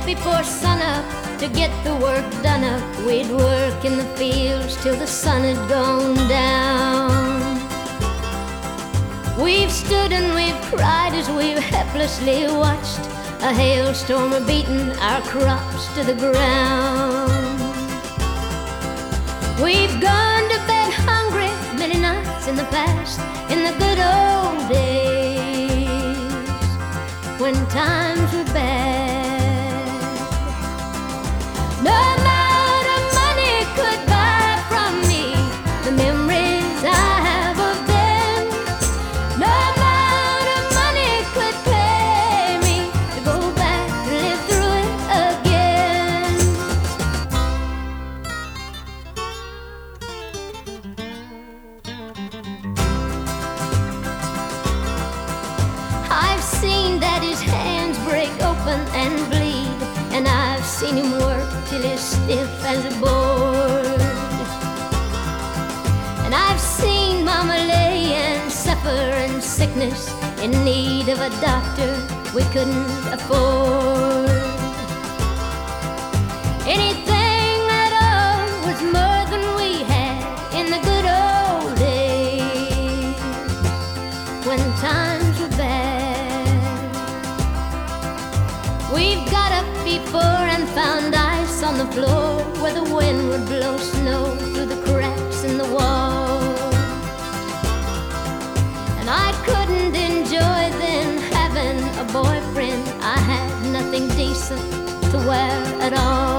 before sunup to get the work done up. We'd work in the fields till the sun had gone down. We've stood and we've cried as we've helplessly watched a hailstorm beating our crops to the ground. We've gone to bed hungry many nights in the past, in the good old days when times were bad. No amount of money could buy from me the memories I have of them. No amount of money could pay me to go back and live through it again. I've seen Daddy's hands break open and bleed, and I've seen him work till he's stiff as a board. And I've seen Mama lay and suffer in sickness, in need of a doctor we couldn't afford. Anything at all was more than we had in the good old days when times were bad. We've got up before and found ice on the floor where the wind would blow snow through the cracks in the wall. And I couldn't enjoy then having a boyfriend. I had nothing decent to wear at all.